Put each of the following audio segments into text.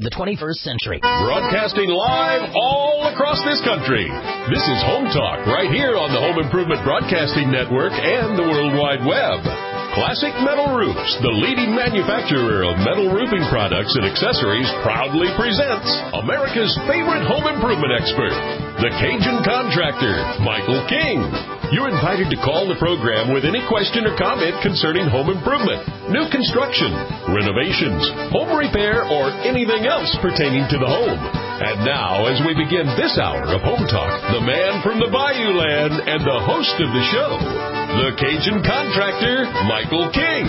the 21st century. Broadcasting live all across this country. This is Home Talk right here on the Home Improvement Broadcasting Network and the World Wide Web. Classic Metal Roofs, the leading manufacturer of metal roofing products and accessories, proudly presents America's favorite home improvement expert, the Cajun Contractor, Michael King. You're invited to call the program with any question or comment concerning home improvement, new construction, renovations, home repair, or anything else pertaining to the home. And now, as we begin this hour of Home Talk, the man from the Bayou Land and the host of the show, the Cajun Contractor, Michael King.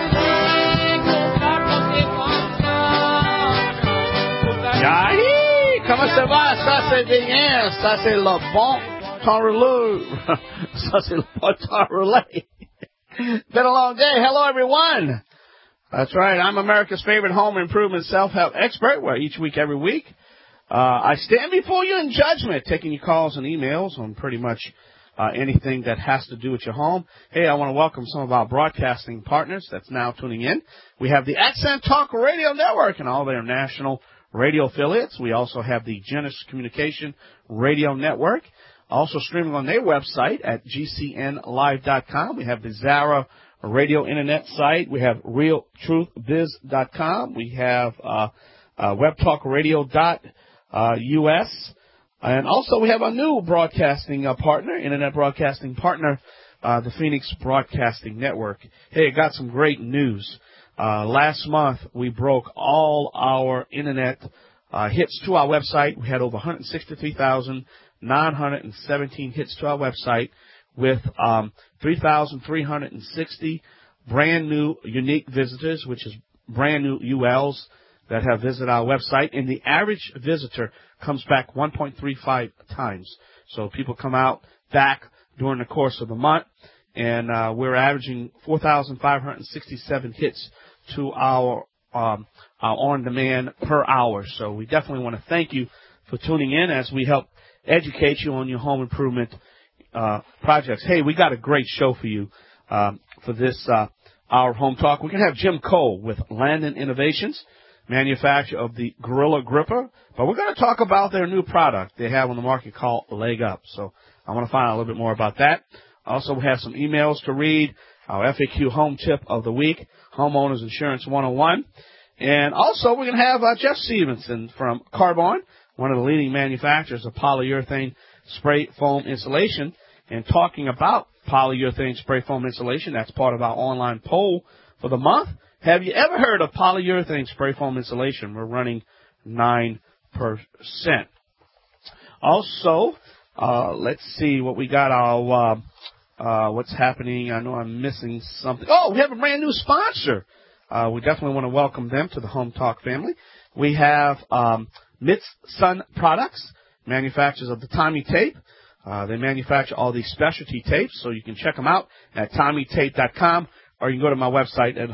Comment ça va? Ça c'est bien. Ça c'est le bon temps relou. Ça c'est le bon temps relais. Been a long day. Hello, everyone. That's right. I'm America's favorite home improvement self-help expert, where each week, every week, I stand before you in judgment, taking your calls and emails on pretty much anything that has to do with your home. Hey, I want to welcome some of our broadcasting partners that's now tuning in. We have the Accent Talk Radio Network and all their national radio affiliates. We also have the Genesis Communication Radio Network, also streaming on their website at gcnlive.com. We have the Zara Radio Internet site. We have realtruthbiz.com. We have webtalkradio.us. And also we have a new broadcasting partner, Internet broadcasting partner, the Phoenix Broadcasting Network. Hey, I got some great news. Last month we broke all our Internet hits to our website. We had over 163,917 hits to our website with 3,360 brand new unique visitors, which is brand new ULs that have visited our website. And the average visitor comes back 1.35 times. So people come out back during the course of the month, and we're averaging 4,567 hits to our on-demand per hour. So we definitely want to thank you for tuning in as we help educate you on your home improvement projects. Hey, we got a great show for you for this our Home Talk. We're going to have Jim Cole with Landon Innovations, manufacturer of the Gorilla Gripper. But we're going to talk about their new product they have on the market called Leg Up. So I want to find out a little bit more about that. Also, we have some emails to read, our FAQ home tip of the week, Homeowners Insurance 101. And also, we're going to have Jeff Stevenson from Carbon, one of the leading manufacturers of polyurethane spray foam insulation. And talking about polyurethane spray foam insulation, that's part of our online poll for the month. Have you ever heard of polyurethane spray foam insulation? We're running 9%. Also, let's see what we got. Our what's happening. I know I'm missing something. Oh, we have a brand new sponsor. We definitely want to welcome them to the Home Talk family. We have Mitsun Products, manufacturers of the Tommy Tape. They manufacture all these specialty tapes, so you can check them out at TommyTape.com, or you can go to my website at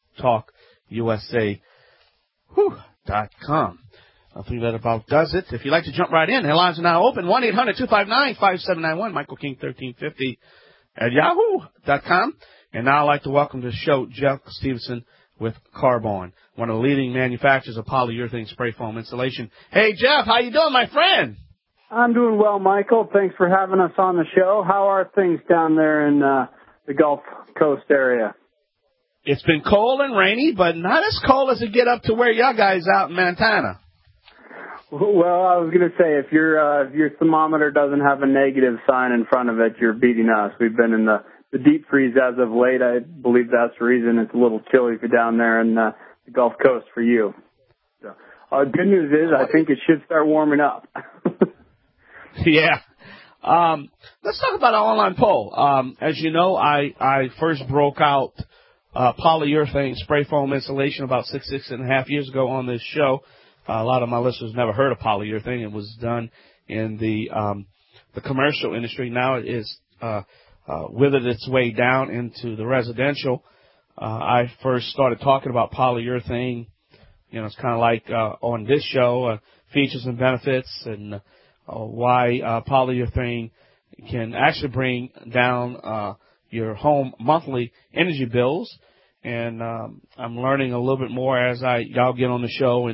HomeTalkUSA.com. I think that about does it. If you'd like to jump right in, the lines are now open. 1-800-259-5791, Michael King 1350 at yahoo.com. And now I'd like to welcome to the show Jeff Stevenson with Carbon, one of the leading manufacturers of polyurethane spray foam insulation. Hey, Jeff, how you doing, my friend? I'm doing well, Michael. Thanks for having us on the show. How are things down there in the Gulf Coast area? It's been cold and rainy, but not as cold as it get up to where y'all guys out in Montana. Well, I was going to say, if your thermometer doesn't have a negative sign in front of it, you're beating us. We've been in the deep freeze as of late. I believe that's the reason it's a little chilly for down there in the Gulf Coast for you. So, good news is I think it should start warming up. Yeah. Let's talk about our online poll. As you know, I first broke out polyurethane spray foam insulation about six and a half years ago on this show. A lot of my listeners never heard of polyurethane. It was done in the commercial industry. Now it is withered its way down into the residential. I first started talking about polyurethane. You know, it's kind of like on this show, features and benefits, and why polyurethane can actually bring down your home monthly energy bills. And I'm learning a little bit more as y'all get on the show and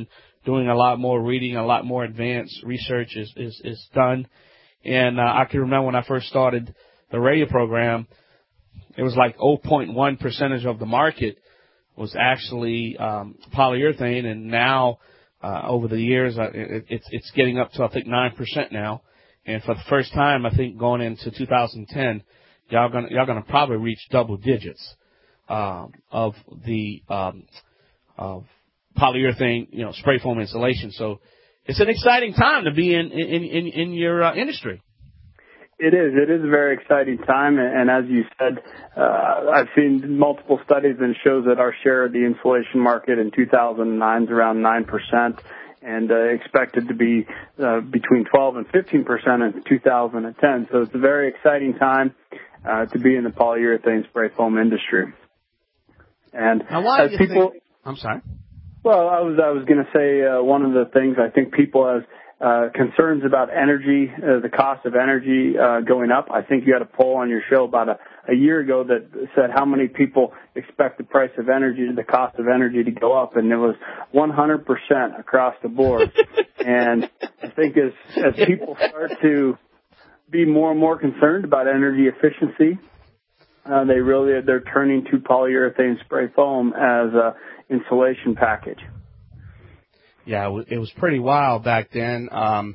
doing a lot more reading, a lot more advanced research is done. And I can remember when I first started the radio program, it was like 0.1% of the market was actually polyurethane, and now over the years it's getting up to I think 9% now. And for the first time, I think going into 2010, y'all gonna probably reach double digits of the of polyurethane, spray foam insulation. So it's an exciting time to be in your industry. It is. It is a very exciting time, and as you said, I've seen multiple studies that shows that our share of the insulation market in 2009 is around 9%, and expected to be between 12 and 15% in 2010. So it's a very exciting time to be in the polyurethane spray foam industry. And now, why do you people, think? I'm sorry. Well, I was going to say one of the things I think people have concerns about energy, the cost of energy going up. I think you had a poll on your show about a year ago that said how many people expect the price of energy, the cost of energy to go up, and it was 100% across the board. And I think as people start to be more and more concerned about energy efficiency, they're turning to polyurethane spray foam as a insulation package. Yeah, it was pretty wild back then.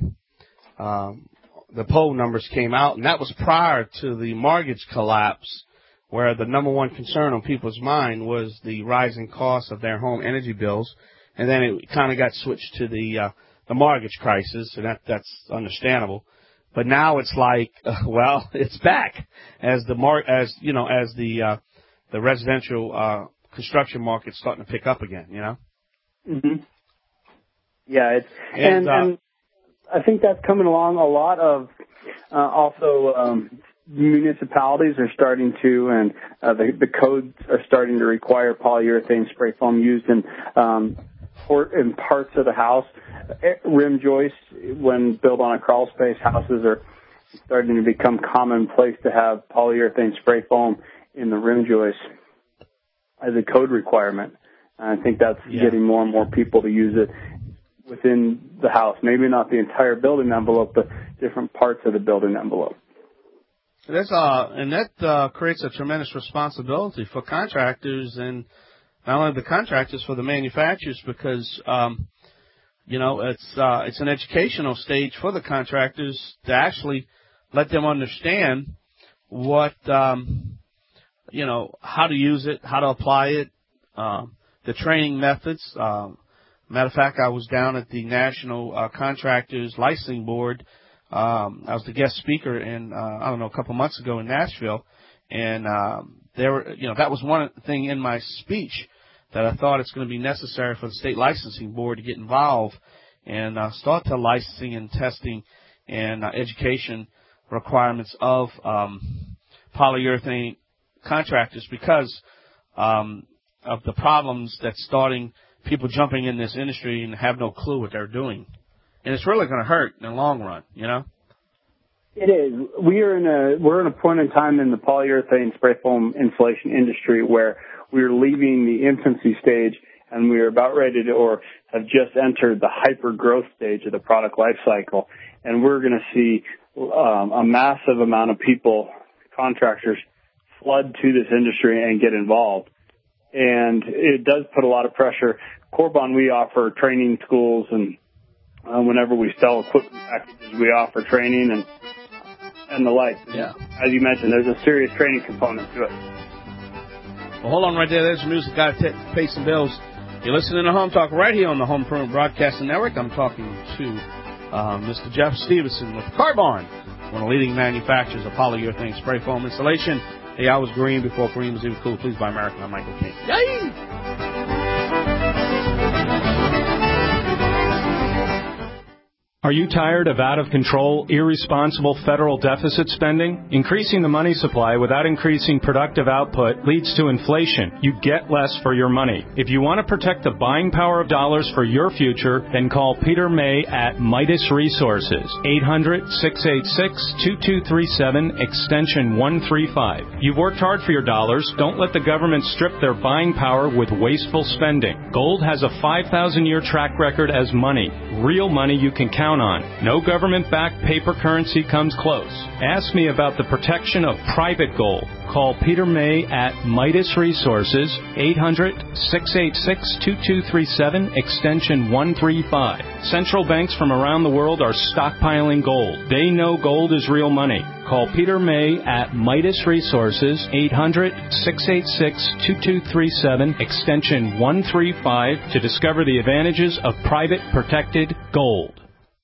The poll numbers came out, and that was prior to the mortgage collapse, where the number one concern on people's mind was the rising cost of their home energy bills, and then it kind of got switched to the mortgage crisis, and that's understandable. But now it's like, it's back as the residential construction market's starting to pick up again. Mm-hmm. Yeah, and I think that's coming along. A lot of also municipalities are starting to, and the codes are starting to require polyurethane spray foam used in parts of the house. Rim joists, when built on a crawl space, houses are starting to become commonplace to have polyurethane spray foam in the rim joists as a code requirement. And I think that's getting more and more people to use it within the house. Maybe not the entire building envelope, but different parts of the building envelope. And that creates a tremendous responsibility for contractors, and not only the contractors, for the manufacturers, because it's an educational stage for the contractors to actually let them understand what how to use it, how to apply it, the training methods. Matter of fact, I was down at the National Contractors Licensing Board. I was the guest speaker a couple months ago in Nashville, and that was one thing in my speech that I thought it's going to be necessary for the state licensing board to get involved and start the licensing and testing and education requirements of polyurethane contractors, because of the problems that's starting people jumping in this industry and have no clue what they're doing. And it's really going to hurt in the long run, It is. We're in a point in time in the polyurethane spray foam insulation industry where we're leaving the infancy stage and we are about ready to, or have just entered the hyper growth stage of the product life cycle. And we're going to see a massive amount of people, contractors, flood to this industry and get involved. And it does put a lot of pressure. Corbon, we offer training schools, and whenever we sell equipment packages, we offer training and the like. Yeah. As you mentioned, there's a serious training component to it. Well, hold on right there. There's some music. Got to pay some bills. You're listening to Home Talk right here on the Home Improvement Broadcasting Network. I'm talking to Mr. Jeff Stevenson with Carbon, one of the leading manufacturers of polyurethane spray foam insulation. Hey, I was green before green was even cool. Please buy American. I'm Michael King. Yay! Are you tired of out-of-control, irresponsible federal deficit spending? Increasing the money supply without increasing productive output leads to inflation. You get less for your money. If you want to protect the buying power of dollars for your future, then call Peter May at Midas Resources, 800-686-2237, extension 135. You've worked hard for your dollars. Don't let the government strip their buying power with wasteful spending. Gold has a 5,000-year track record as money, real money you can count on. No government-backed paper currency comes close. Ask me about the protection of private gold. Call Peter May at Midas Resources, 800-686-2237, extension 135. Central banks from around the world are stockpiling gold. They know gold is real money. Call Peter May at Midas Resources, 800-686-2237, extension 135, to discover the advantages of private protected gold.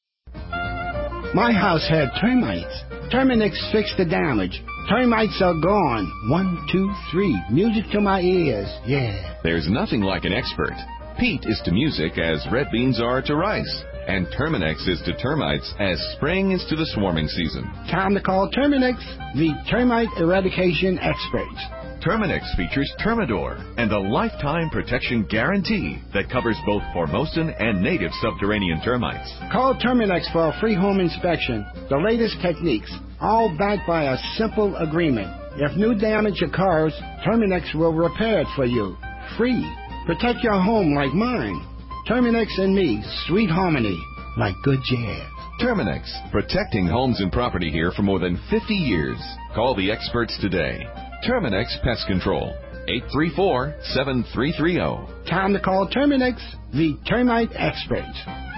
My house had termites. Terminix fixed the damage. Termites are gone. 1, 2, 3. Music to my ears. Yeah. There's nothing like an expert. Peat is to music as red beans are to rice. And Terminix is to termites as spring is to the swarming season. Time to call Terminix, the termite eradication experts. Terminix features Termidor and a lifetime protection guarantee that covers both Formosan and native subterranean termites. Call Terminix for a free home inspection. The latest techniques, all backed by a simple agreement. If new damage occurs, Terminix will repair it for you. Free. Protect your home like mine. Terminix and me, sweet harmony, like good jazz. Terminix, protecting homes and property here for more than 50 years. Call the experts today. Terminix Pest Control, 834-7330. Time to call Terminix, the termite experts.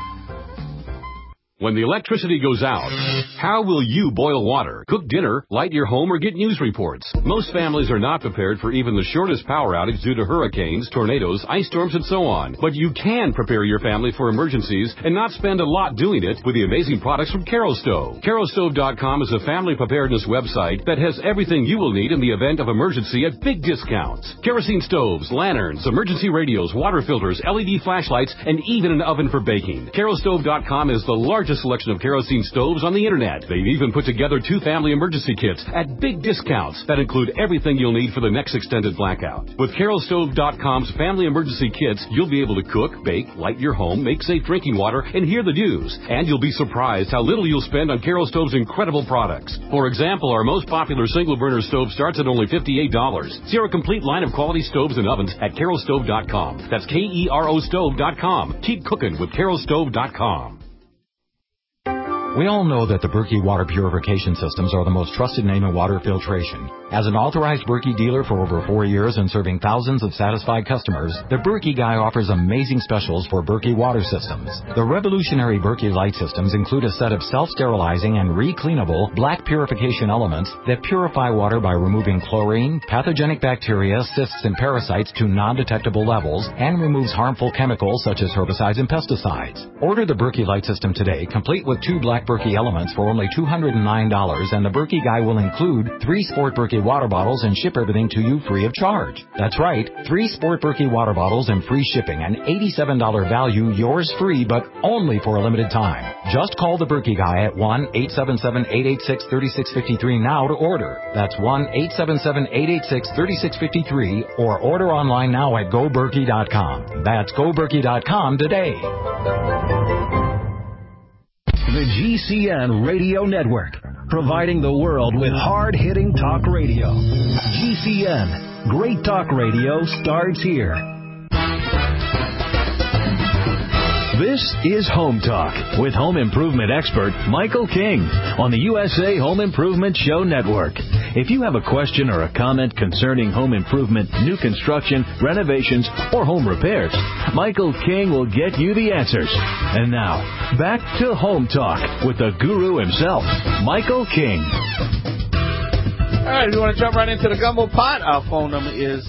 When the electricity goes out, how will you boil water, cook dinner, light your home, or get news reports? Most families are not prepared for even the shortest power outage due to hurricanes, tornadoes, ice storms, and so on. But you can prepare your family for emergencies and not spend a lot doing it with the amazing products from Kerastove. Kerastove.com is a family preparedness website that has everything you will need in the event of emergency at big discounts. Kerosene stoves, lanterns, emergency radios, water filters, LED flashlights, and even an oven for baking. Kerastove.com is the largest selection of kerosene stoves on the internet. They've even put together 2 family emergency kits at big discounts that include everything you'll need for the next extended blackout. With Kerastove.com's family emergency kits, you'll be able to cook, bake, light your home, make safe drinking water, and hear the news. And you'll be surprised how little you'll spend on Kerastove's incredible products. For example, our most popular single burner stove starts at only $58. See our complete line of quality stoves and ovens at Kerastove.com. That's K-E-R-O Stove.com. Keep cooking with Kerastove.com. We all know that the Berkey water purification systems are the most trusted name in water filtration. As an authorized Berkey dealer for over 4 years and serving thousands of satisfied customers, the Berkey Guy offers amazing specials for Berkey water systems. The revolutionary Berkey Light systems include a set of self-sterilizing and re-cleanable black purification elements that purify water by removing chlorine, pathogenic bacteria, cysts, and parasites to non-detectable levels and removes harmful chemicals such as herbicides and pesticides. Order the Berkey Light system today, complete with 2 black Berkey elements for only $209, and the Berkey Guy will include 3 Sport Berkey water bottles and ship everything to you free of charge. That's right, 3 Sport Berkey water bottles and free shipping, an $87 value, yours free, but only for a limited time. Just call the Berkey Guy at 1-877-886-3653 now to order. That's 1-877-886-3653, or order online now at GoBerkey.com. That's GoBerkey.com today. The GCN Radio Network, providing the world with hard-hitting talk radio. GCN, great talk radio starts here. This is Home Talk with home improvement expert Michael King on the USA Home Improvement Show Network. If you have a question or a comment concerning home improvement, new construction, renovations, or home repairs, Michael King will get you the answers. And now, back to Home Talk with the guru himself, Michael King. All right, if you want to jump right into the gumbo pot, our phone number is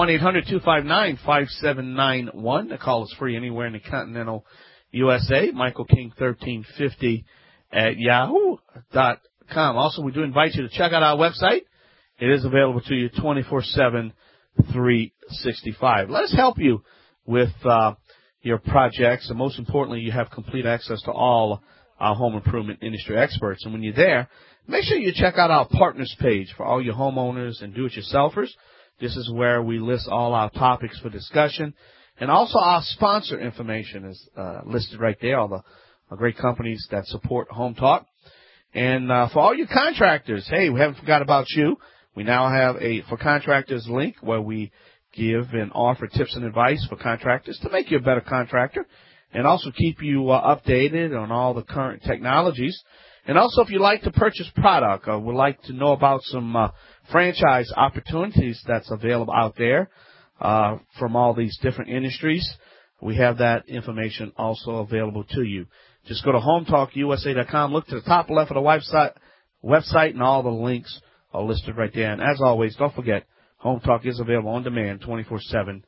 1-800-259-5791. The call is free anywhere in the continental USA. Michael King 1350 at yahoo.com. Also, we do invite you to check out our website. It is available to you 24/7, 365. Let us help you with your projects, and most importantly, you have complete access to all our home improvement industry experts. And when you're there, make sure you check out our partners page for all your homeowners and do-it-yourselfers. This is where we list all our topics for discussion. And also our sponsor information is listed right there, all the great companies that support Home Talk. And for all you contractors, hey, we haven't forgot about you. We now have a For Contractors link where we give and offer tips and advice for contractors to make you a better contractor and also keep you updated on all the current technologies. And also, if you'd like to purchase product or would like to know about some franchise opportunities that's available out there from all these different industries, we have that information also available to you. Just go to HometalkUSA.com, look to the top left of the website, and all the links are listed right there. And as always, don't forget, Home Talk is available on demand 24/7,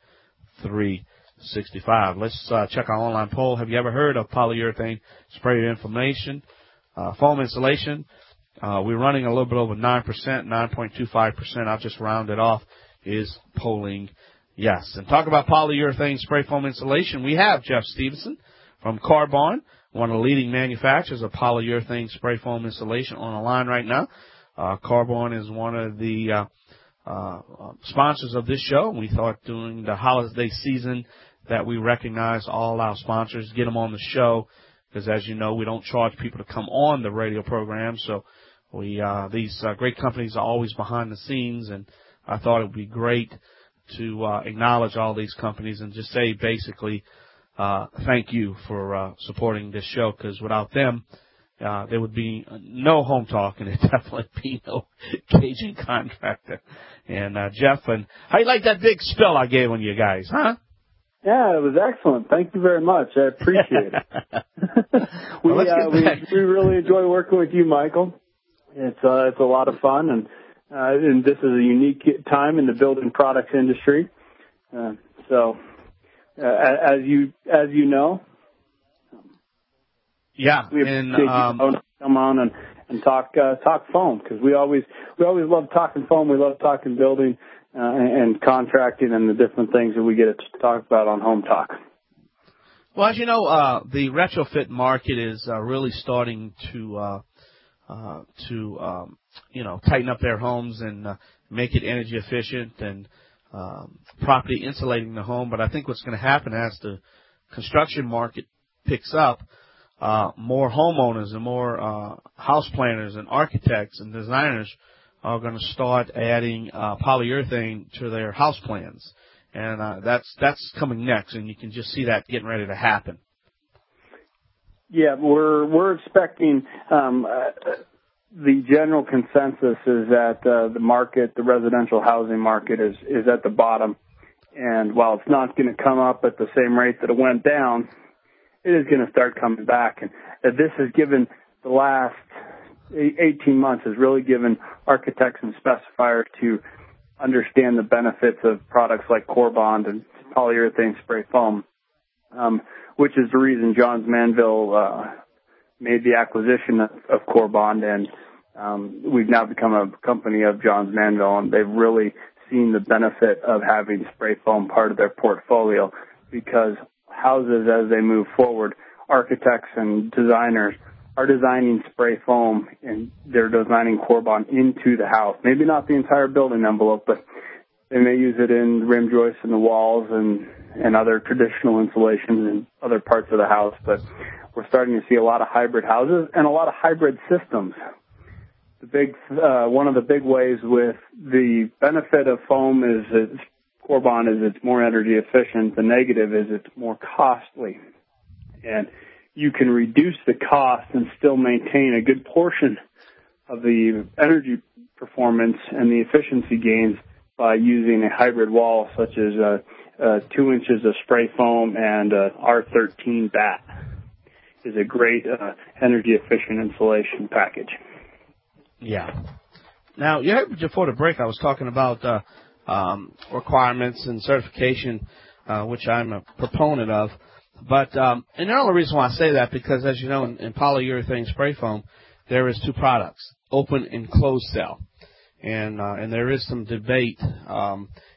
365. Let's check our online poll. Have you ever heard of polyurethane spray foam insulation? We're running a little bit over 9%, 9.25%. I'll just round it off, is polling yes. And talk about polyurethane spray foam insulation. We have Jeff Stevenson from Carbon, one of the leading manufacturers of polyurethane spray foam insulation, on the line right now. Carbon is one of the sponsors of this show. We thought during the holiday season that we recognize all our sponsors, get them on the show, because as you know, we don't charge people to come on the radio program. So these great companies are always behind the scenes, and I thought it would be great to acknowledge all these companies and just say basically thank you for supporting this show, because without them, there would be no Home Talk, and there'd definitely be no Cajun Contractor. And Jeff, and how you like that big spill I gave on you guys, huh? Yeah, it was excellent. Thank you very much. I appreciate it. we really enjoy working with you, Michael. It's a lot of fun, and this is a unique time in the building products industry. So as you know. Yeah, we appreciate you come on and talk foam, because we always love talking foam. We love talking building and contracting and the different things that we get to talk about on Home Talk. Well, as you know, the retrofit market is really starting to tighten up their homes and make it energy efficient and properly insulating the home. But I think what's going to happen as the construction market picks up, more homeowners and more house planners and architects and designers are going to start adding polyurethane to their house plans, and that's coming next, and you can just see that getting ready to happen. Yeah, we're expecting the general consensus is that the residential housing market is at the bottom, and while it's not going to come up at the same rate that it went down, it is going to start coming back. And this has given the last 18 months has really given architects and specifiers to understand the benefits of products like Corbond and polyurethane spray foam, which is the reason Johns Manville made the acquisition of Corbond, and we've now become a company of Johns Manville, and they've really seen the benefit of having spray foam part of their portfolio, because houses, as they move forward, architects and designers are designing spray foam, and they're designing Corbond into the house. Maybe not the entire building envelope, but they may use it in rim joists in the walls and other traditional insulations in other parts of the house. But we're starting to see a lot of hybrid houses and a lot of hybrid systems. One of the big ways with the benefit of foam is Corbond is it's more energy efficient. The negative is it's more costly. And you can reduce the cost and still maintain a good portion of the energy performance and the efficiency gains by using a hybrid wall such as 2 inches of spray foam and R13 bat is a great energy efficient insulation package. Yeah. Now, you heard before the break I was talking about requirements and certification, which I'm a proponent of. But and the only reason why I say that, because as you know, in polyurethane spray foam, there is 2 products, open and closed cell, and there is some debate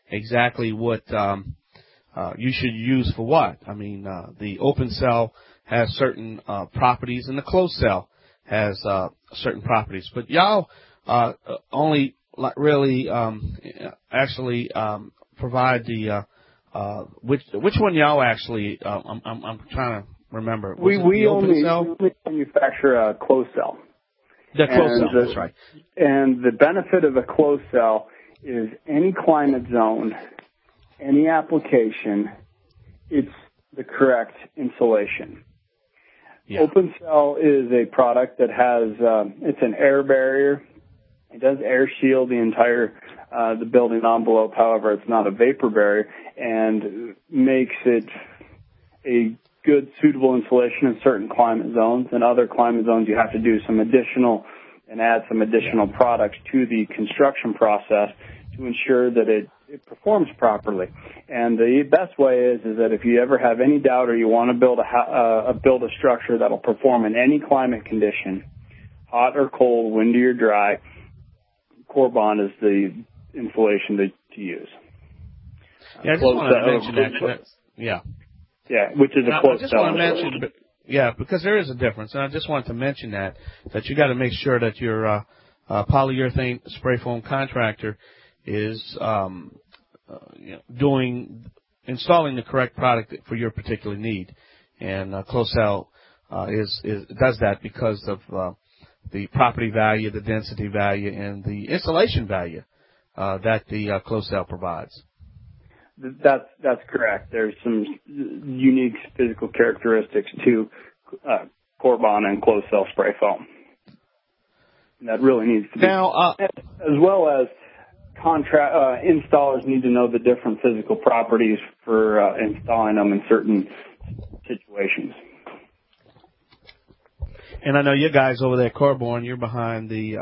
exactly what you should use for what. I mean, the open cell has certain properties, and the closed cell has certain properties. But y'all only really actually provide the which one y'all actually? I'm trying to remember. We only manufacture a closed cell. The closed cell, that's right. And the benefit of a closed cell is any climate zone, any application, it's the correct insulation. Yeah. Open cell is a product that has it's an air barrier. It does air shield the entire the building envelope. However, it's not a vapor barrier, and makes it a good, suitable insulation in certain climate zones. In other climate zones, you have to do some additional and add some additional products to the construction process to ensure that it performs properly. And the best way is that if you ever have any doubt or you want to build a structure that'll perform in any climate condition, hot or cold, windy or dry, Corbon is the insulation to use. Yeah, I just want to mention that. Yeah, which is a closed cell. Because there is a difference, and I just wanted to mention that you got to make sure that your polyurethane spray foam contractor is installing the correct product for your particular need, and closed cell does that because of the property value, the density value, and the installation value that the closed cell provides. That's correct. There's some unique physical characteristics to Corbon and closed cell spray foam. And that really needs to be now, as well as installers need to know the different physical properties for installing them in certain situations. And I know you guys over there at Corbon, you're behind the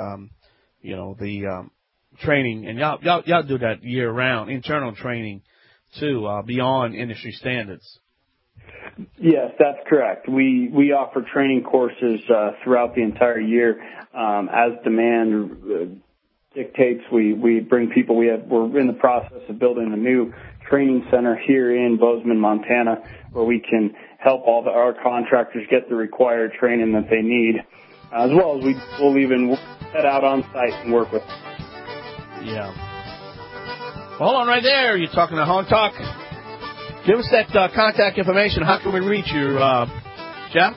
training, and y'all do that year round, internal training too, beyond industry standards. Yes, that's correct. We offer training courses throughout the entire year as demand dictates. We bring people. We're in the process of building a new training center here in Bozeman, Montana, where we can help our contractors get the required training that they need, as well as we'll even head out on site and work with them. Yeah. Hold on right there. You're talking to Home Talk. Give us that contact information. How can we reach you, Jeff?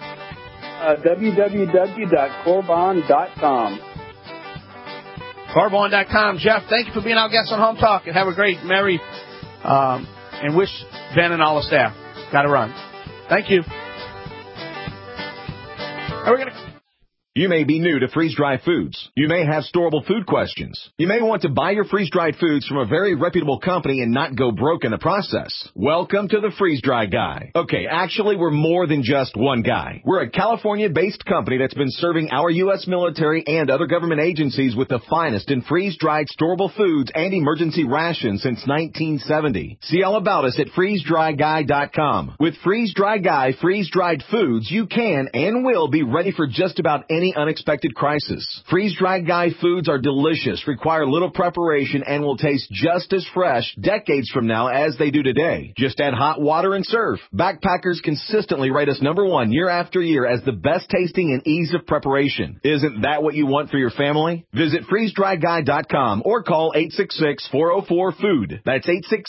www.corbon.com. Corbon.com. Jeff, thank you for being our guest on Home Talk, and have a great, merry, and wish Ben and all the staff. Got to run. Thank you. You may be new to freeze-dried foods. You may have storable food questions. You may want to buy your freeze-dried foods from a very reputable company and not go broke in the process. Welcome to the Freeze-Dry Guy. Okay, actually, we're more than just one guy. We're a California-based company that's been serving our U.S. military and other government agencies with the finest in freeze-dried storable foods and emergency rations since 1970. See all about us at freezedryguy.com. With Freeze-Dry Guy freeze-dried foods, you can and will be ready for just about any unexpected crisis. Freeze-Dried Guy foods are delicious, require little preparation, and will taste just as fresh decades from now as they do today. Just add hot water and serve. Backpackers consistently rate us #1 year after year as the best tasting and ease of preparation. Isn't that what you want for your family? Visit freezedryguy.com or call 866-404-FOOD. That's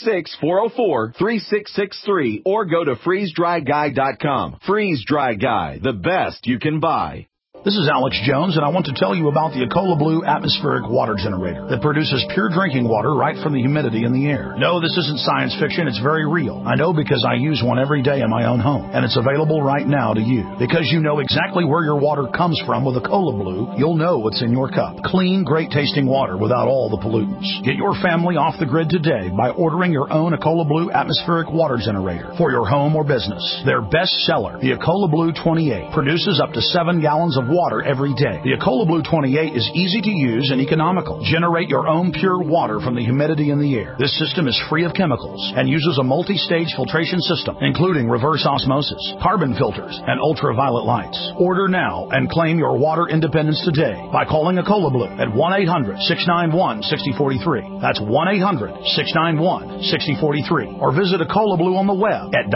866-404-3663 or go to freezedryguy.com. Freeze-Dry Guy, the best you can buy. This is Alex Jones, and I want to tell you about the Ecola Blue atmospheric water generator that produces pure drinking water right from the humidity in the air. No, this isn't science fiction. It's very real. I know because I use one every day in my own home, and it's available right now to you. Because you know exactly where your water comes from with Ecola Blue, you'll know what's in your cup. Clean, great-tasting water without all the pollutants. Get your family off the grid today by ordering your own Ecola Blue atmospheric water generator for your home or business. Their best seller, the Ecola Blue 28, produces up to 7 gallons of water every day. The Ecola Blue 28 is easy to use and economical. Generate your own pure water from the humidity in the air. This system is free of chemicals and uses a multi-stage filtration system, including reverse osmosis, carbon filters, and ultraviolet lights. Order now and claim your water independence today by calling Ecola Blue at 1-800-691-6043. That's 1-800-691-6043. Or visit Ecola Blue on the web at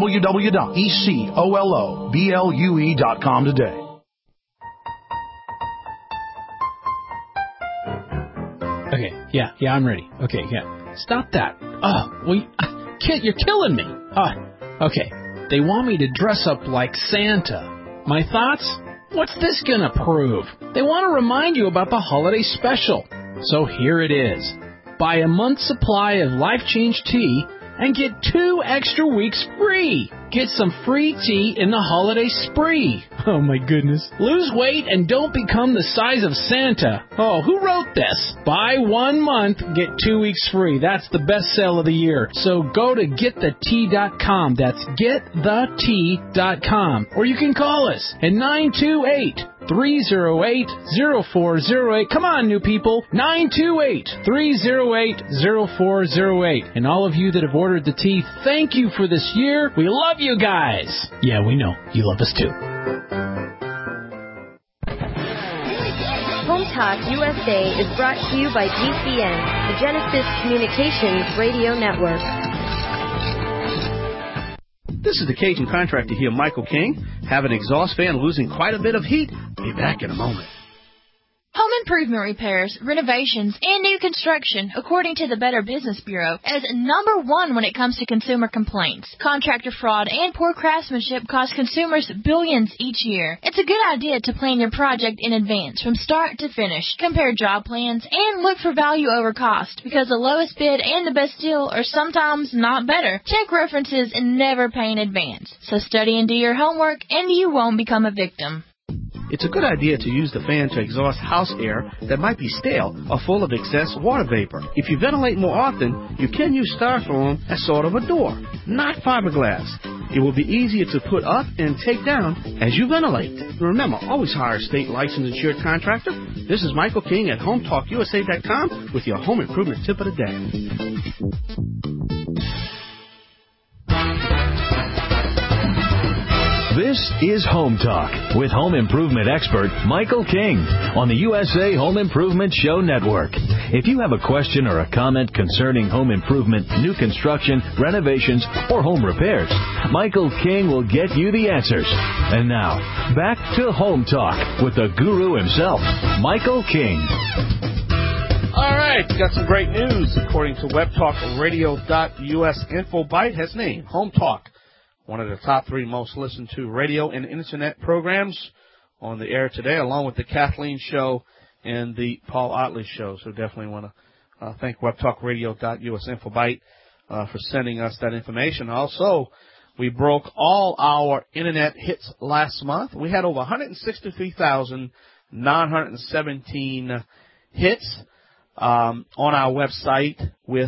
www.ecoloblu.com today. Okay, yeah, I'm ready. Okay, yeah. Stop that. Oh, well, kid, you're killing me. Okay. They want me to dress up like Santa. My thoughts? What's this gonna prove? They want to remind you about the holiday special. So here it is. Buy a month's supply of Life Change tea and get 2 extra weeks free. Get some free tea in the holiday spree. Oh, my goodness. Lose weight and don't become the size of Santa. Oh, who wrote this? Buy 1 month, get 2 weeks free. That's the best sale of the year. So go to getthetea.com. That's getthetea.com. Or you can call us at 928-308-0408. Come on, new people. 928-308-0408. And all of you that have ordered the tea, thank you for this year. We love you guys. Yeah, we know. You love us too. Home Talk USA is brought to you by GCN, the Genesis Communications Radio Network. This is the Cajun contractor here, Michael King. Have an exhaust fan losing quite a bit of heat? Be back in a moment. Home improvement repairs, renovations, and new construction, according to the Better Business Bureau, is number 1 when it comes to consumer complaints. Contractor fraud and poor craftsmanship cost consumers billions each year. It's a good idea to plan your project in advance, from start to finish. Compare job plans and look for value over cost, because the lowest bid and the best deal are sometimes not better. Check references and never pay in advance. So study and do your homework, and you won't become a victim. It's a good idea to use the fan to exhaust house air that might be stale or full of excess water vapor. If you ventilate more often, you can use styrofoam as sort of a door, not fiberglass. It will be easier to put up and take down as you ventilate. Remember, always hire a state licensed insured contractor. This is Michael King at HomeTalkUSA.com with your home improvement tip of the day. This is Home Talk with home improvement expert Michael King on the USA Home Improvement Show Network. If you have a question or a comment concerning home improvement, new construction, renovations, or home repairs, Michael King will get you the answers. And now, back to Home Talk with the guru himself, Michael King. All right, got some great news. According to WebTalkRadio.us, InfoBite has named Home Talk one of the top 3 most listened to radio and internet programs on the air today, along with the Kathleen Show and the Paul Otley Show. So definitely want to thank WebTalkRadio.us InfoBite for sending us that information. Also, we broke all our internet hits last month. We had over 163,917 hits on our website with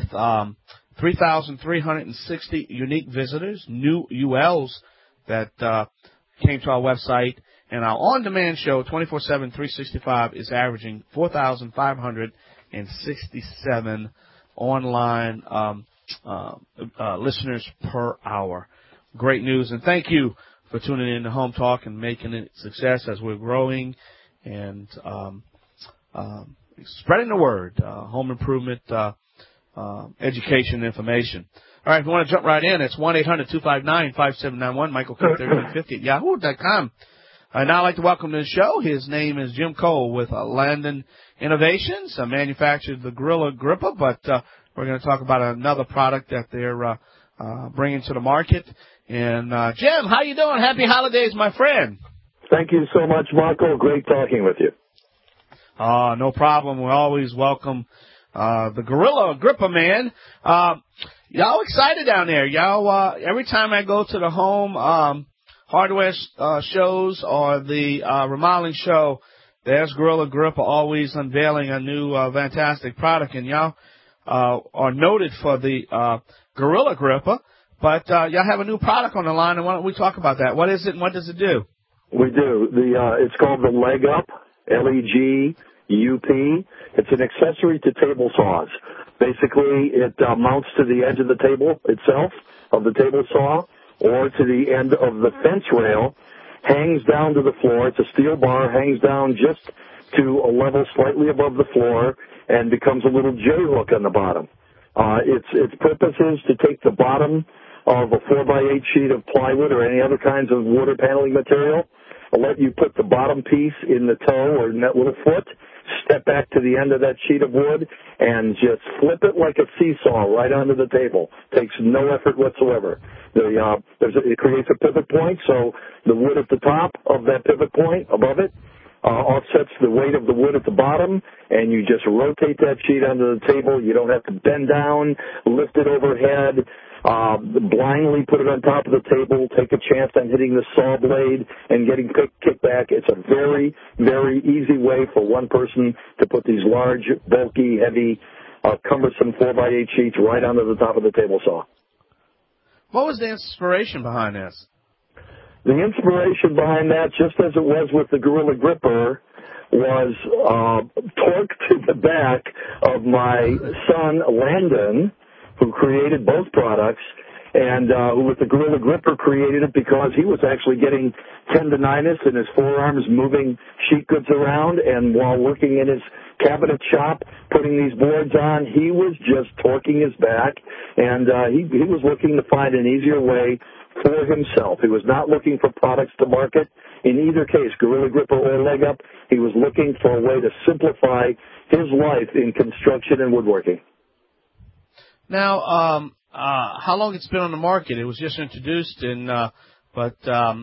3,360 unique visitors, new ULs that came to our website. And our on-demand show, 24/7, 365, is averaging 4,567 online listeners per hour. Great news. And thank you for tuning in to Home Talk and making it a success as we're growing and spreading the word, home improvement education information. All right, if you want to jump right in, it's 1-800-259-5791, Michael King 1350 at yahoo.com. I'd now like to welcome to the show. His name is Jim Cole with Landon Innovations, manufactured the Gorilla Gripper, but we're going to talk about another product that they're bringing to the market. And Jim, how you doing? Happy holidays, my friend. Thank you so much, Michael. Great talking with you. No problem. We always welcome the Gorilla Gripper, man. Y'all excited down there. Y'all, every time I go to the home hardware shows or the remodeling show, there's Gorilla Gripper always unveiling a new fantastic product. And y'all are noted for the Gorilla Gripper, but y'all have a new product on the line, and why don't we talk about that? What is it and what does it do? We do. It's called the Leg Up, L-E-G-U-P. It's an accessory to table saws. Basically, it mounts to the edge of the table itself, of the table saw, or to the end of the fence rail, hangs down to the floor. It's a steel bar, hangs down just to a level slightly above the floor, and becomes a little J-hook on the bottom. Its purpose is to take the bottom of a 4x8 sheet of plywood or any other kinds of wood or paneling material, and let you put the bottom piece in the toe or in that little foot, step back to the end of that sheet of wood, and just flip it like a seesaw right onto the table. Takes no effort whatsoever. It creates a pivot point, so the wood at the top of that pivot point above it offsets the weight of the wood at the bottom, and you just rotate that sheet onto the table. You don't have to bend down, lift it overhead, blindly put it on top of the table, take a chance on hitting the saw blade and getting kicked back. It's a very, very easy way for one person to put these large, bulky, heavy, cumbersome 4x8 sheets right onto the top of the table saw. What was the inspiration behind this? The inspiration behind that, just as it was with the Gorilla Gripper, was torque to the back of my son, Landon, who created both products, and who with the Gorilla Gripper created it because he was actually getting tendonitis in his forearms moving sheet goods around, and while working in his cabinet shop putting these boards on, he was just torquing his back, and he was looking to find an easier way for himself. He was not looking for products to market. In either case, Gorilla Gripper or Leg Up, he was looking for a way to simplify his life in construction and woodworking. Now, how long it's been on the market? It was just introduced, but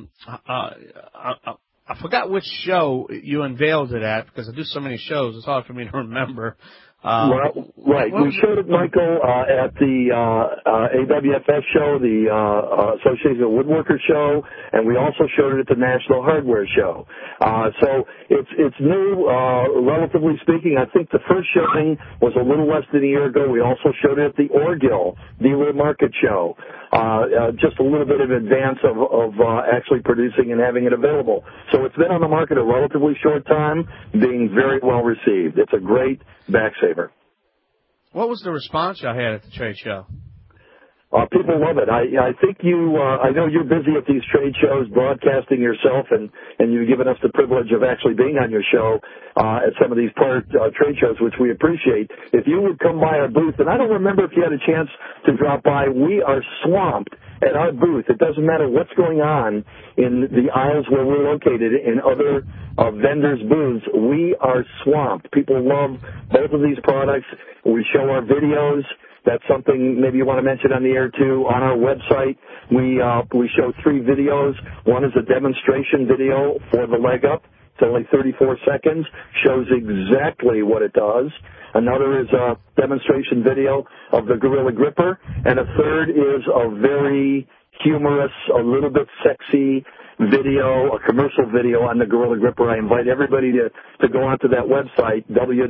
I forgot which show you unveiled it at because I do so many shows. It's hard for me to remember. Right. We showed it, Michael, at the AWFS show, the Association of Woodworkers show, and we also showed it at the National Hardware show. So it's new, relatively speaking. I think the first showing was a little less than a year ago. We also showed it at the Orgill Dealer Market show, just a little bit in advance of actually producing and having it available. So it's been on the market a relatively short time, being very well received. It's a great back saver. What was the response I had at the trade show? People love it. I think I know you're busy at these trade shows broadcasting yourself, and you've given us the privilege of actually being on your show at some of these prior trade shows, which we appreciate. If you would come by our booth, and I don't remember if you had a chance to drop by, we are swamped at our booth. It doesn't matter what's going on in the aisles where we're located in other vendors' booths. We are swamped. People love both of these products. We show our videos. That's something maybe you want to mention on the air, too. On our website, we show 3 videos. One is a demonstration video for the Leg Up. It's only 34 seconds. Shows exactly what it does. Another is a demonstration video of the Gorilla Gripper. And a third is a very humorous, a little bit sexy video, a commercial video on the Gorilla Gripper. I invite everybody to go onto that website,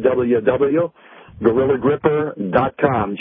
www.GorillaGripper.com,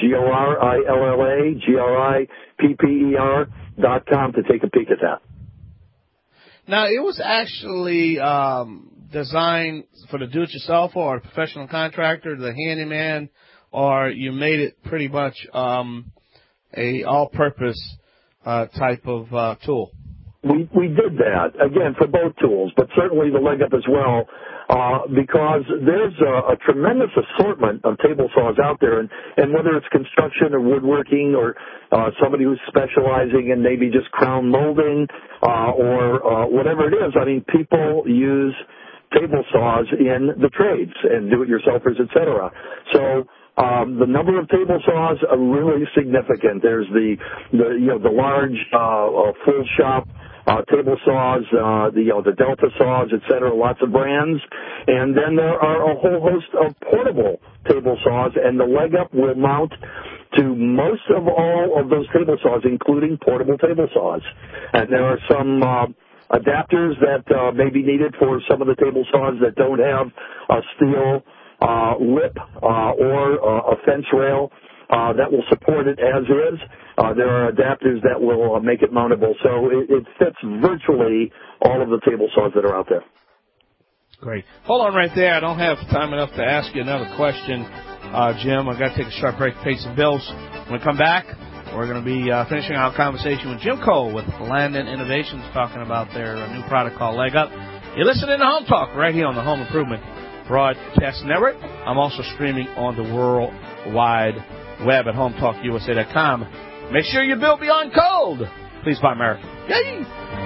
GorillaGripper.com, to take a peek at that. Now, it was actually designed for the do-it-yourself or a professional contractor, the handyman, or you made it pretty much a all-purpose type of tool? We did that, again, for both tools, but certainly the Leg Up as well, because there's a tremendous assortment of table saws out there, and whether it's construction or woodworking or somebody who's specializing in maybe just crown molding or whatever it is, I mean, people use table saws in the trades and do-it-yourselfers, et cetera. So the number of table saws are really significant. There's the large full shop table saws, the Delta saws, et cetera, lots of brands. And then there are a whole host of portable table saws, and the Leg Up will mount to most of all of those table saws, including portable table saws. And there are some adapters that may be needed for some of the table saws that don't have a steel lip or a fence rail. that will support it as is. There are adapters that will make it mountable. So it fits virtually all of the table saws that are out there. Great. Hold on right there. I don't have time enough to ask you another question, Jim. I've got to take a short break to pay some bills. When we come back, we're going to be finishing our conversation with Jim Cole with Landon Innovations, talking about their new product called Leg Up. You're listening to Home Talk right here on the Home Improvement Broadcast Network. I'm also streaming on the World Wide Web at HomeTalkUSA.com. Make sure your bill be on cold. Please buy American. Yay!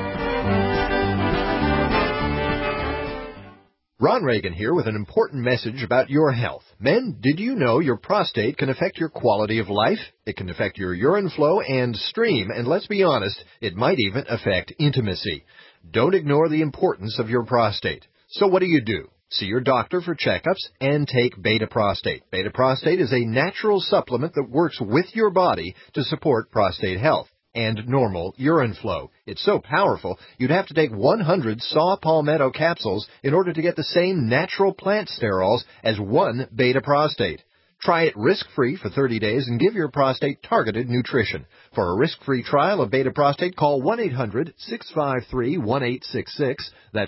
Ron Reagan here with an important message about your health. Men, did you know your prostate can affect your quality of life? It can affect your urine flow and stream, and let's be honest, it might even affect intimacy. Don't ignore the importance of your prostate. So what do? See your doctor for checkups and take Beta Prostate. Beta Prostate is a natural supplement that works with your body to support prostate health and normal urine flow. It's so powerful, you'd have to take 100 saw palmetto capsules in order to get the same natural plant sterols as one Beta Prostate. Try it risk-free for 30 days and give your prostate targeted nutrition. For a risk-free trial of Beta Prostate, call 1-800-653-1866. That's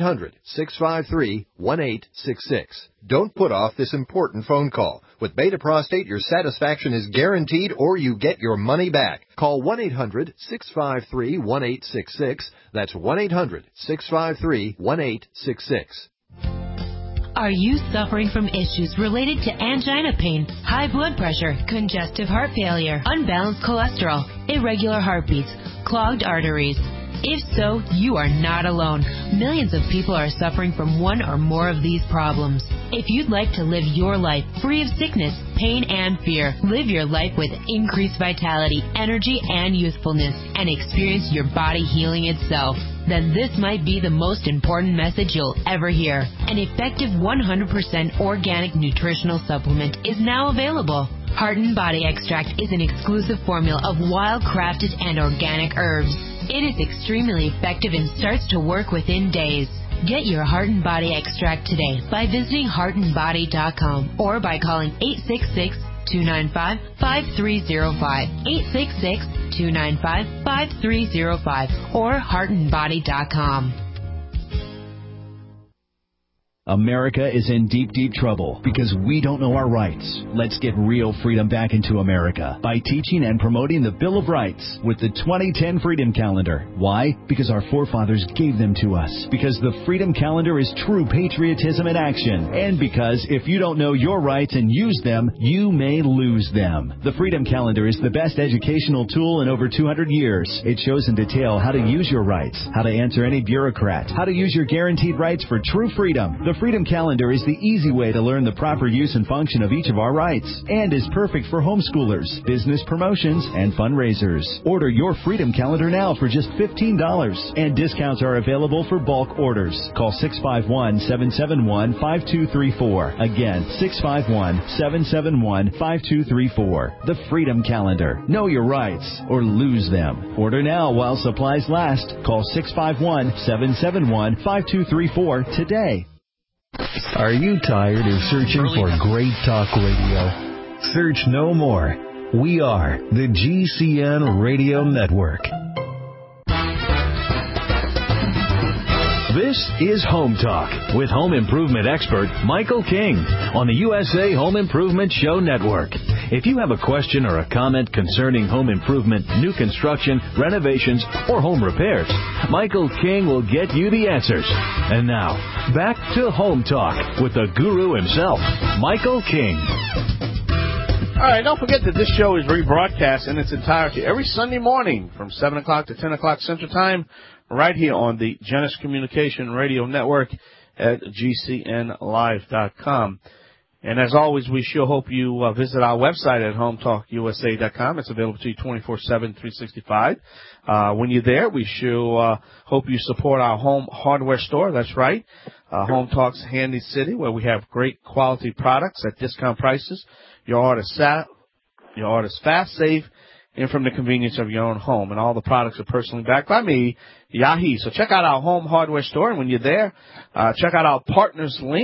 1-800-653-1866. Don't put off this important phone call. With Beta Prostate, your satisfaction is guaranteed or you get your money back. Call 1-800-653-1866. That's 1-800-653-1866. Are you suffering from issues related to angina pain, high blood pressure, congestive heart failure, unbalanced cholesterol, irregular heartbeats, clogged arteries? If so, you are not alone. Millions of people are suffering from one or more of these problems. If you'd like to live your life free of sickness, pain, and fear, live your life with increased vitality, energy, and youthfulness, and experience your body healing itself, then this might be the most important message you'll ever hear. An effective 100% organic nutritional supplement is now available. Heart and Body Extract is an exclusive formula of wild-crafted and organic herbs. It is extremely effective and starts to work within days. Get your Heart and Body Extract today by visiting heartandbody.com or by calling 866-295-5305, 866-295-5305, or heartandbody.com. America is in deep, deep trouble because we don't know our rights. Let's get real freedom back into America by teaching and promoting the Bill of Rights with the 2010 Freedom Calendar. Why? Because our forefathers gave them to us. Because the Freedom Calendar is true patriotism in action. And because if you don't know your rights and use them, you may lose them. The Freedom Calendar is the best educational tool in over 200 years. It shows in detail how to use your rights, how to answer any bureaucrat, how to use your guaranteed rights for true freedom. The Freedom Calendar is the easy way to learn the proper use and function of each of our rights and is perfect for homeschoolers, business promotions, and fundraisers. Order your Freedom Calendar now for just $15, and discounts are available for bulk orders. Call 651-771-5234. Again, 651-771-5234. The Freedom Calendar. Know your rights or lose them. Order now while supplies last. Call 651-771-5234 today. Are you tired of searching for great talk radio? Search no more. We are the GCN Radio Network. This is Home Talk with home improvement expert Michael King on the USA Home Improvement Show Network. If you have a question or a comment concerning home improvement, new construction, renovations, or home repairs, Michael King will get you the answers. And now, back to Home Talk with the guru himself, Michael King. All right, don't forget that this show is rebroadcast in its entirety every Sunday morning from 7 o'clock to 10 o'clock Central Time, right here on the Genesis Communication Radio Network at GCNlive.com. And as always, we sure hope you visit our website at HomeTalkUSA.com. It's available to you 24/7, 365. When you're there, we sure hope you support our home hardware store. That's right, Home Talk's Handy City, where we have great quality products at discount prices. Your order's fast, safe, and from the convenience of your own home. And all the products are personally backed by me, Yahi. So check out our home hardware store. And when you're there, check out our partners link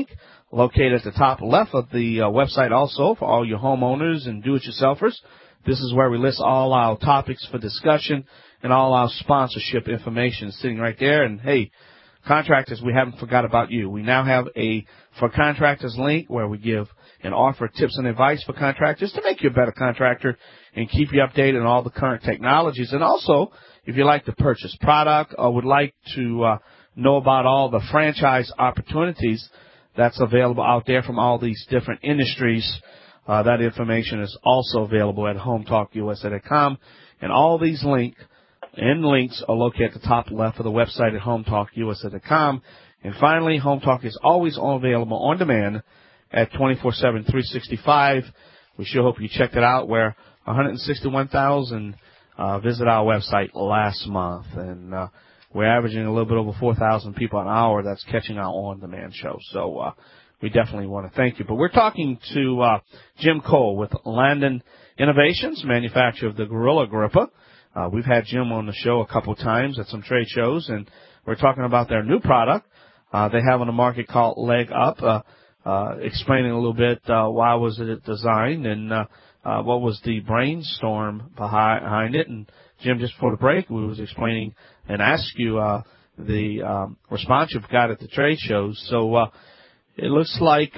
located at the top left of the website also for all your homeowners and do-it-yourselfers. This is where we list all our topics for discussion and all our sponsorship information sitting right there. And, hey, contractors, we haven't forgot about you. We now have a For Contractors link where we give and offer tips and advice for contractors to make you a better contractor and keep you updated on all the current technologies. And also, if you like to purchase product or would like to know about all the franchise opportunities that's available out there from all these different industries, that information is also available at HometalkUSA.com. And all these links are located at the top left of the website at HometalkUSA.com. And finally, Home Talk is always available on demand at 24/7, 365. We sure hope you checked it out, where 161,000 visit our website last month. And we're averaging a little bit over 4,000 people an hour that's catching our on-demand show. So we definitely want to thank you. But we're talking to Jim Cole with Landon Innovations, manufacturer of the Gorilla Gripper. We've had Jim on the show a couple times at some trade shows, and we're talking about their new product they have on the market called Leg Up, explaining a little bit why was it designed and what was the brainstorm behind it. And Jim, just before the break, we was explaining and asked you the response you've got at the trade shows. So it looks like,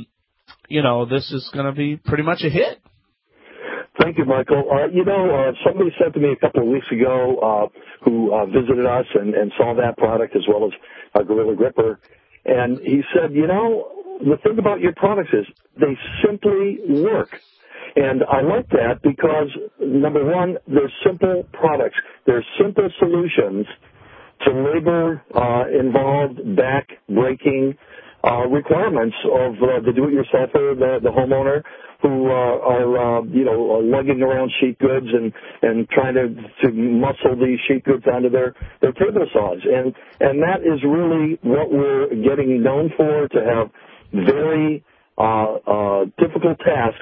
this is going to be pretty much a hit. Thank you, Michael. Somebody said to me a couple of weeks ago who visited us and saw that product as well as our Gorilla Gripper, and he said, the thing about your products is they simply work. And I like that because, number one, they're simple products. They're simple solutions to labor-involved back-breaking requirements of the do-it-yourselfer, the homeowner, who are lugging around sheet goods and trying to muscle these sheet goods onto their table saws. And that is really what we're getting known for, to have very difficult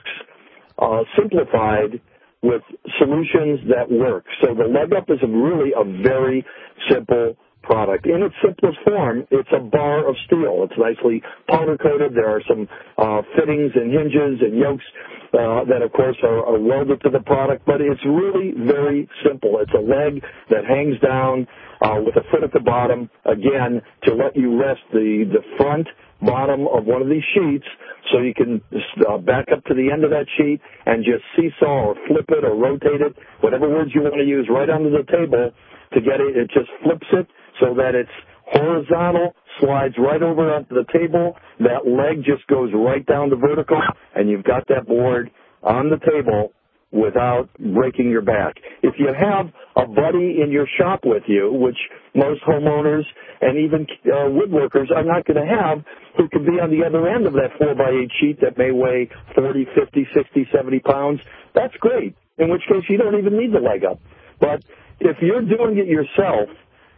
tasks simplified with solutions that work. So the Leg Up is really a very simple product. In its simplest form, it's a bar of steel. It's nicely powder-coated. There are some fittings and hinges and yokes that, of course, are welded to the product, but it's really very simple. It's a leg that hangs down with a foot at the bottom, again, to let you rest the front bottom of one of these sheets so you can back up to the end of that sheet and just seesaw or flip it or rotate it, whatever words you want to use, right onto the table to get it. It just flips it so that it's horizontal, slides right over onto the table. That leg just goes right down to vertical, and you've got that board on the table without breaking your back. If you have a buddy in your shop with you, which most homeowners and even woodworkers are not going to have, who can be on the other end of that 4x8 sheet that may weigh 40, 50, 60, 70 pounds, that's great, in which case you don't even need the Leg Up. But if you're doing it yourself,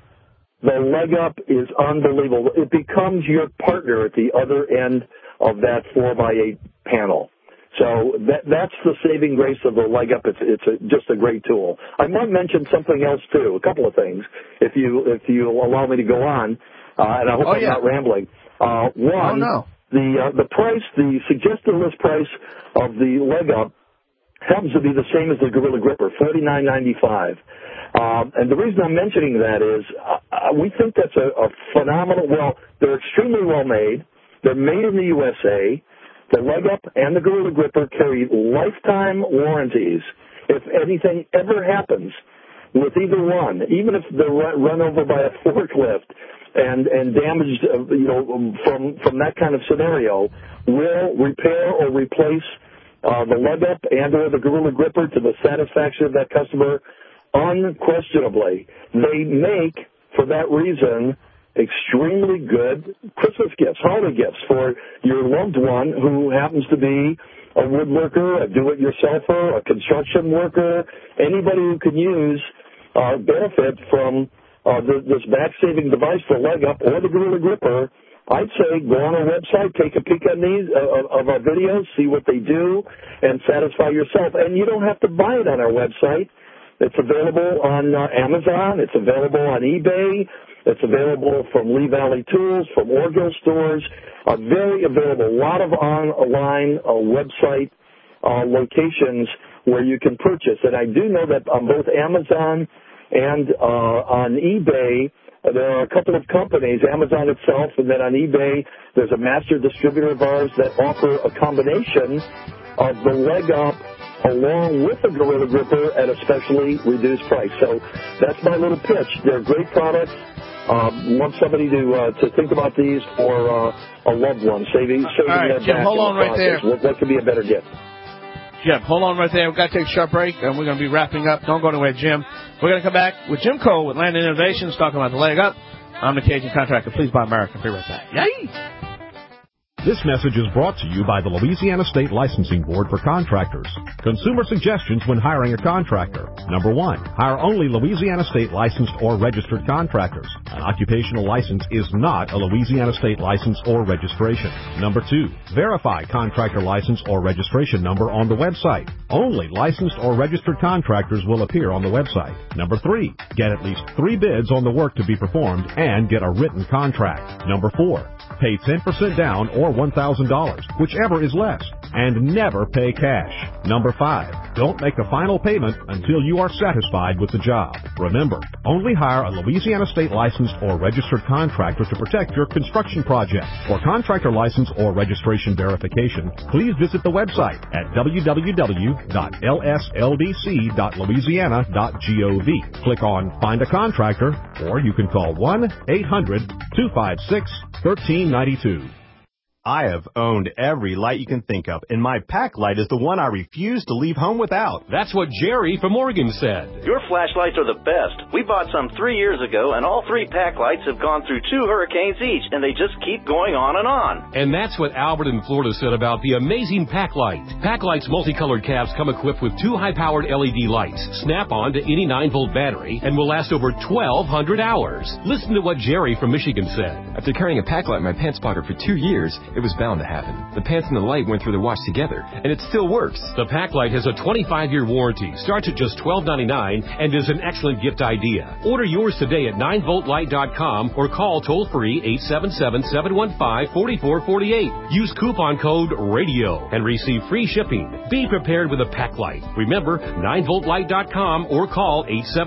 the Leg Up is unbelievable. It becomes your partner at the other end of that 4x8 panel. So that's the saving grace of the Leg Up. It's just a great tool. I might mention something else too, a couple of things, if you allow me to go on, and I hope I'm not rambling. The price, the suggested list price of the Leg Up happens to be the same as the Gorilla Gripper, $49.95. And the reason I'm mentioning that is we think that's a phenomenal. Well, they're extremely well made. They're made in the USA. The Leg Up and the Gorilla Gripper carry lifetime warranties. If anything ever happens with either one, even if they're run over by a forklift and damaged, from that kind of scenario, we'll repair or replace the Leg Up and or the Gorilla Gripper to the satisfaction of that customer unquestionably. They make, for that reason, extremely good Christmas gifts, holiday gifts for your loved one who happens to be a woodworker, a do-it-yourselfer, a construction worker, anybody who can use benefit from this back-saving device, the Leg Up or the Gorilla Gripper. I'd say go on our website, take a peek on these of our videos, see what they do, and satisfy yourself. And you don't have to buy it on our website. It's available on Amazon. It's available on eBay. It's available from Lee Valley Tools, from Orgill stores, very available. A lot of online website locations where you can purchase. And I do know that on both Amazon and on eBay, there are a couple of companies, Amazon itself, and then on eBay, there's a master distributor of ours that offer a combination of the leg up along with the Gorilla Gripper at a specially reduced price. So that's my little pitch. They're great products. Want somebody to think about these for a loved one, saving right, their Jim, back. hold on right there. What could be a better gift? Jim, hold on right there. We've got to take a short break, and we're going to be wrapping up. Don't go anywhere, Jim. We're going to come back with Jim Cole with Land Innovations, talking about the leg up. I'm the Cajun Contractor. Please buy American. Be right back. Yay! This message is brought to you by the Louisiana State Licensing Board for Contractors. Consumer suggestions when hiring a contractor. Number 1, hire only Louisiana State licensed or registered contractors. An occupational license is not a Louisiana State license or registration. Number 2, verify contractor license or registration number on the website. Only licensed or registered contractors will appear on the website. Number 3, get at least 3 bids on the work to be performed and get a written contract. Number 4, pay 10% down or $1,000, whichever is less, and never pay cash. Number 5, don't make a final payment until you are satisfied with the job. Remember, only hire a Louisiana State licensed or registered contractor to protect your construction project. For contractor license or registration verification, please visit the website at www.lsldc.louisiana.gov. Click on Find a Contractor, or you can call 1-800-256-1392. I have owned every light you can think of, and my pack light is the one I refuse to leave home without. That's what Jerry from Oregon said. Your flashlights are the best. We bought some 3 years ago, and all 3 pack lights have gone through 2 hurricanes each, and they just keep going on and on. And that's what Albert in Florida said about the amazing pack light. Pack light's multicolored caps come equipped with 2 high-powered LED lights, snap on to any 9-volt battery, and will last over 1,200 hours. Listen to what Jerry from Michigan said. After carrying a pack light in my pants pocket for 2 years, it was bound to happen. The pants and the light went through the wash together, and it still works. The pack light has a 25-year warranty, starts at just $12.99, and is an excellent gift idea. Order yours today at 9voltlight.com or call toll-free 877-715-4448. Use coupon code RADIO and receive free shipping. Be prepared with a pack light. Remember, 9voltlight.com or call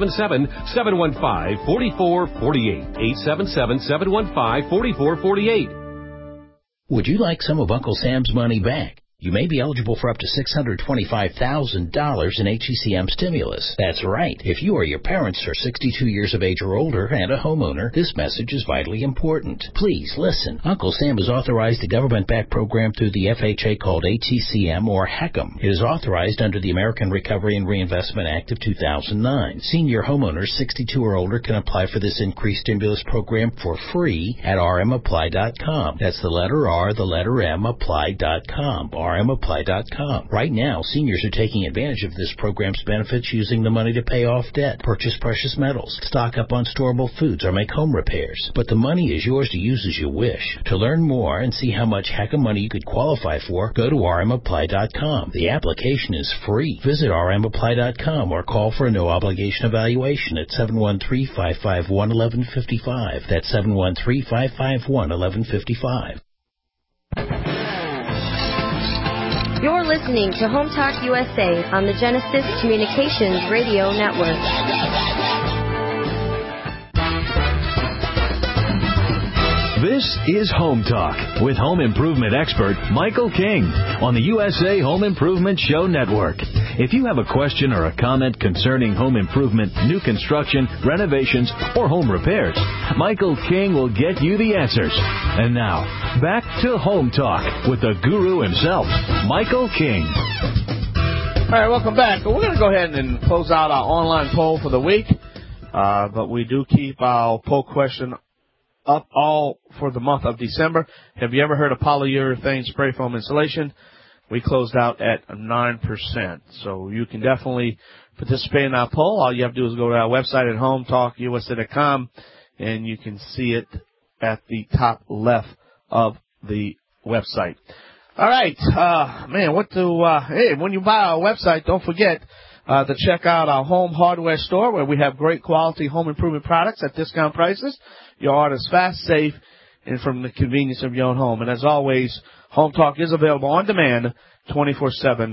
877-715-4448. 877-715-4448. Would you like some of Uncle Sam's money back? You may be eligible for up to $625,000 in HECM stimulus. That's right. If you or your parents are 62 years of age or older and a homeowner, this message is vitally important. Please listen. Uncle Sam has authorized a government-backed program through the FHA called HECM or HECM. It is authorized under the American Recovery and Reinvestment Act of 2009. Senior homeowners 62 or older can apply for this increased stimulus program for free at rmapply.com. That's the letter R, the letter M, apply.com. rmapply.com. Right now, seniors are taking advantage of this program's benefits using the money to pay off debt, purchase precious metals, stock up on storable foods, or make home repairs. But the money is yours to use as you wish. To learn more and see how much heck of money you could qualify for, go to rmapply.com. The application is free. Visit rmapply.com or call for a no-obligation evaluation at 713-551-1155. That's 713-551-1155. You're listening to Home Talk USA on the Genesis Communications Radio Network. This is Home Talk with home improvement expert Michael King on the USA Home Improvement Show Network. If you have a question or a comment concerning home improvement, new construction, renovations, or home repairs, Michael King will get you the answers. And now, back to Home Talk with the guru himself, Michael King. All right, welcome back. We're going to go ahead and close out our online poll for the week, but we do keep our poll question up all for the month of December. Have you ever heard of polyurethane spray foam insulation? We closed out at 9%. So you can definitely participate in our poll. All you have to do is go to our website at hometalkusa.com, and you can see it at the top left of the website. All right. Hey, when you buy our website, don't forget, to check out our home hardware store where we have great quality home improvement products at discount prices. Your order is fast, safe, and from the convenience of your own home. And as always, Home Talk is available on demand 24/7,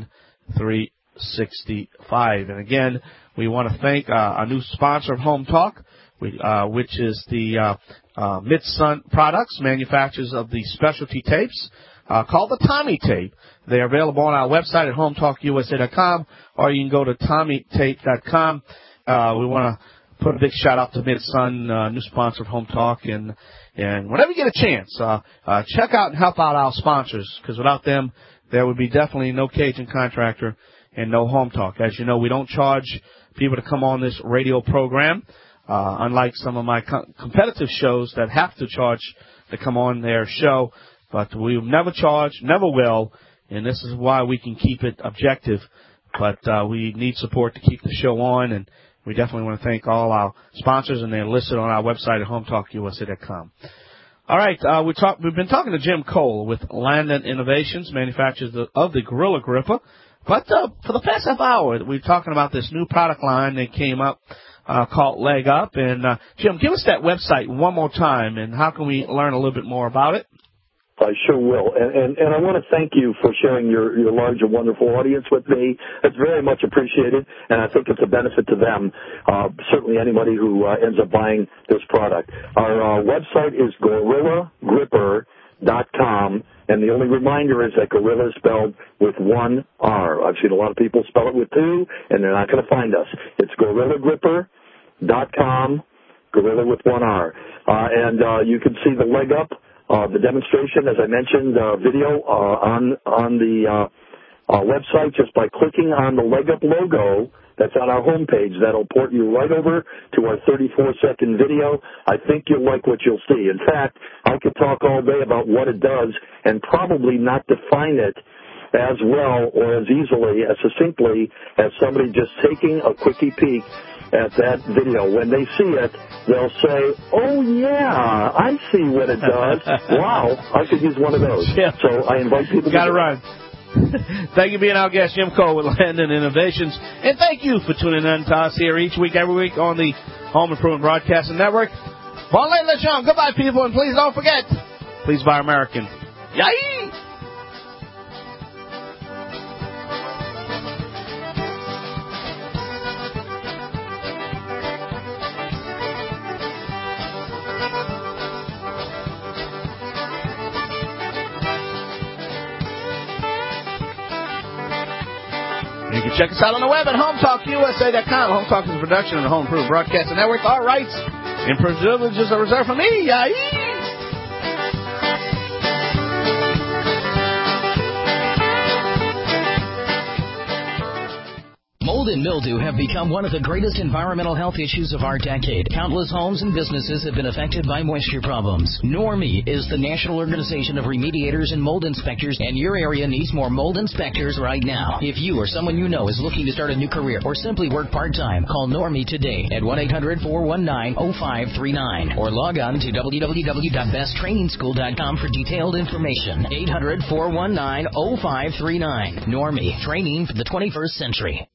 365. And again, we want to thank our new sponsor of Home Talk, which is the Mid-Sun Products, manufacturers of the specialty tapes called the Tommy Tape. They're available on our website at HomeTalkUSA.com, or you can go to TommyTape.com. We want to put a big shout-out to Mid-Sun, new sponsor of Home Talk, and whenever you get a chance, check out and help out our sponsors, because without them, there would be definitely no Cajun Contractor and no Home Talk. As you know, we don't charge people to come on this radio program, unlike some of my competitive shows that have to charge to come on their show. But we've never charged, never will, and this is why we can keep it objective. But we need support to keep the show on, and we definitely want to thank all our sponsors, and they're listed on our website at HomeTalkUSA.com. All right, we've been talking to Jim Cole with Landon Innovations, manufacturers of the Gorilla Gripper. But for the past half hour, we're talking about this new product line that came up called Leg Up. And, Jim, give us that website one more time, and how can we learn a little bit more about it? I sure will. And I want to thank you for sharing your large and wonderful audience with me. It's very much appreciated, and I think it's a benefit to them, certainly anybody who ends up buying this product. Our website is GorillaGripper.com, and the only reminder is that Gorilla is spelled with one R. I've seen a lot of people spell it with two, and they're not going to find us. It's GorillaGripper.com, Gorilla with one R. And you can see the Leg Up. The demonstration, as I mentioned, video on the website just by clicking on the Leg Up logo that's on our homepage. That'll port you right over to our 34-second video. I think you'll like what you'll see. In fact, I could talk all day about what it does and probably not define it as well or as easily, as succinctly as somebody just taking a quickie peek at that video. When they see it, they'll say, oh, yeah, I see what it does. Wow, I could use one of those. Yeah. So I invite people to Got to run. Thank you for being our guest, Jim Cole with Landon Innovations. And thank you for tuning in to us here each week, every week on the Home Improvement Broadcasting Network. Bon lait, le champ. Goodbye, people, and please don't forget, please buy American. Yay! You can check us out on the web at HomeTalkUSA.com. Home Talk is a production of the Home Improvement Broadcasting Network. All rights and privileges are reserved for me. Yay! Mold and mildew have become one of the greatest environmental health issues of our decade. Countless homes and businesses have been affected by moisture problems. NORMI is the National Organization of Remediators and Mold Inspectors, and your area needs more mold inspectors right now. If you or someone you know is looking to start a new career or simply work part-time, call NORMI today at 1-800-419-0539 or log on to www.besttrainingschool.com for detailed information. 800-419-0539. NORMI, training for the 21st century.